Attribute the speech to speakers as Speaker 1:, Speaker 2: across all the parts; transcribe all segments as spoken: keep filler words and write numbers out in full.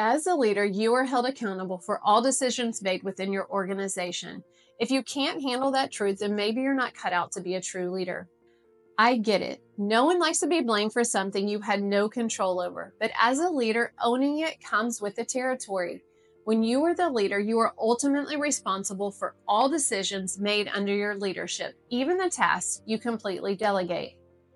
Speaker 1: As a leader, you are held accountable for all decisions made within your organization. If you can't handle that truth, then maybe you're not cut out to be a true leader. I get it. No one likes to be blamed for something you had no control over. But as a leader, owning it comes with the territory. When you are the leader, you are ultimately responsible for all decisions made under your leadership, even the tasks you completely delegate.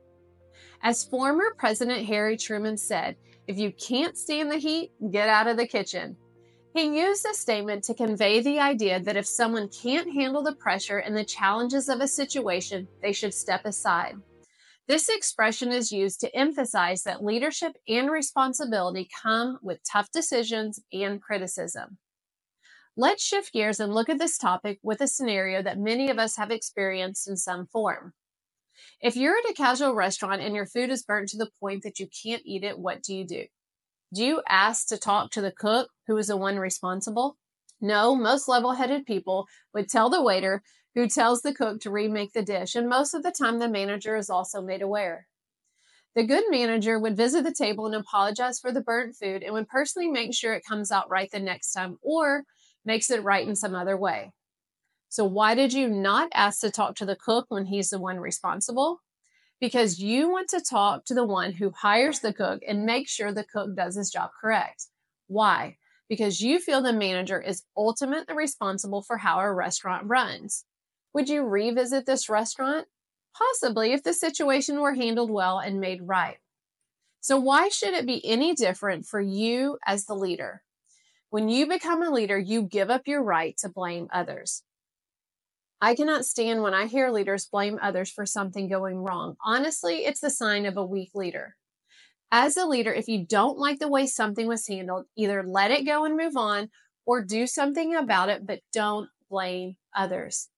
Speaker 1: As former President Harry Truman said, if you can't stand the heat, get out of the kitchen. He used this statement to convey the idea that if someone can't handle the pressure and the challenges of a situation, they should step aside. This expression is used to emphasize that leadership and responsibility come with tough decisions and criticism. Let's shift gears and look at this topic with a scenario that many of us have experienced in some form. If you're at a casual restaurant and your food is burnt to the point that you can't eat it, what do you do? Do you ask to talk to the cook, who is the one responsible? No, most level-headed people would tell the waiter, who tells the cook to remake the dish, and most of the time the manager is also made aware. The good manager would visit the table and apologize for the burnt food and would personally make sure it comes out right the next time or makes it right in some other way. So why did you not ask to talk to the cook when he's the one responsible? Because you want to talk to the one who hires the cook and make sure the cook does his job correct. Why? Because you feel the manager is ultimately responsible for how a restaurant runs. Would you revisit this restaurant? Possibly, if the situation were handled well and made right. So why should it be any different for you as the leader? When you become a leader, you give up your right to blame others. I cannot stand when I hear leaders blame others for something going wrong. Honestly, it's the sign of a weak leader. As a leader, if you don't like the way something was handled, either let it go and move on or do something about it, but don't blame others.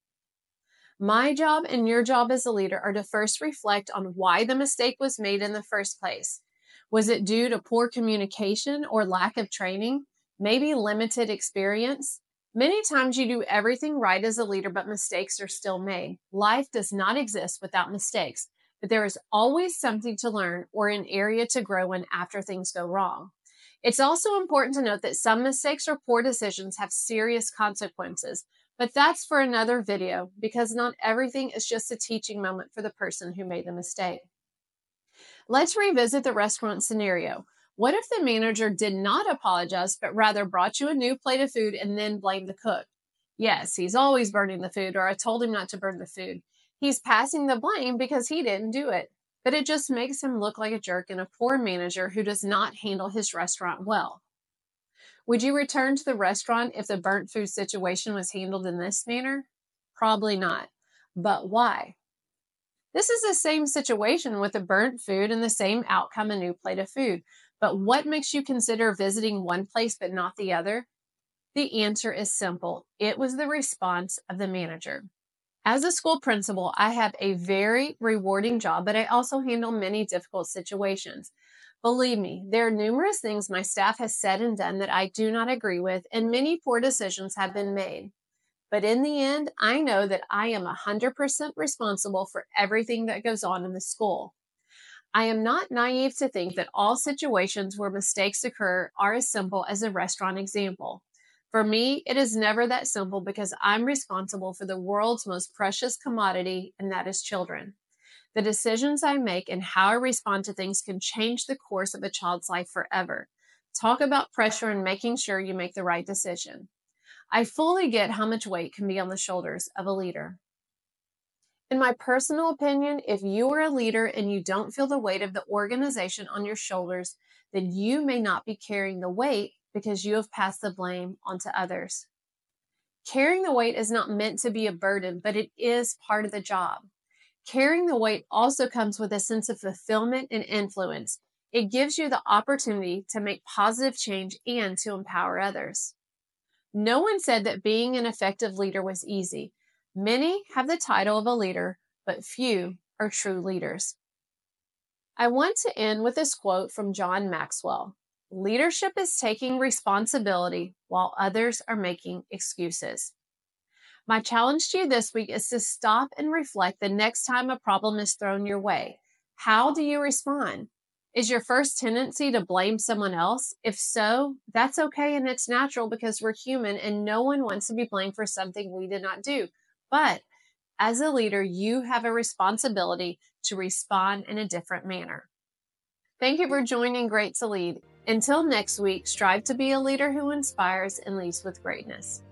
Speaker 1: My job and your job as a leader are to first reflect on why the mistake was made in the first place. Was it due to poor communication or lack of training? Maybe limited experience? Many times you do everything right as a leader, but mistakes are still made. Life does not exist without mistakes, but there is always something to learn or an area to grow in after things go wrong. It's also important to note that some mistakes or poor decisions have serious consequences, but that's for another video because not everything is just a teaching moment for the person who made the mistake. Let's revisit the restaurant scenario. What if the manager did not apologize, but rather brought you a new plate of food and then blamed the cook? Yes, he's always burning the food, or I told him not to burn the food. He's passing the blame because he didn't do it, but it just makes him look like a jerk and a poor manager who does not handle his restaurant well. Would you return to the restaurant if the burnt food situation was handled in this manner? Probably not. But why? This is the same situation with the burnt food and the same outcome, a new plate of food. But what makes you consider visiting one place but not the other? The answer is simple. It was the response of the manager. As a school principal, I have a very rewarding job, but I also handle many difficult situations. Believe me, there are numerous things my staff has said and done that I do not agree with, and many poor decisions have been made. But in the end, I know that I am one hundred percent responsible for everything that goes on in the school. I am not naive to think that all situations where mistakes occur are as simple as a restaurant example. For me, it is never that simple because I'm responsible for the world's most precious commodity, and that is children. The decisions I make and how I respond to things can change the course of a child's life forever. Talk about pressure and making sure you make the right decision. I fully get how much weight can be on the shoulders of a leader. In my personal opinion, if you are a leader and you don't feel the weight of the organization on your shoulders, then you may not be carrying the weight because you have passed the blame onto others. Carrying the weight is not meant to be a burden, but it is part of the job. Carrying the weight also comes with a sense of fulfillment and influence. It gives you the opportunity to make positive change and to empower others. No one said that being an effective leader was easy. Many have the title of a leader, but few are true leaders. I want to end with this quote from John Maxwell. Leadership is taking responsibility while others are making excuses. My challenge to you this week is to stop and reflect the next time a problem is thrown your way. How do you respond? Is your first tendency to blame someone else? If so, that's okay and it's natural because we're human and no one wants to be blamed for something we did not do. But as a leader, you have a responsibility to respond in a different manner. Thank you for joining Great to Lead. Until next week, strive to be a leader who inspires and leads with greatness.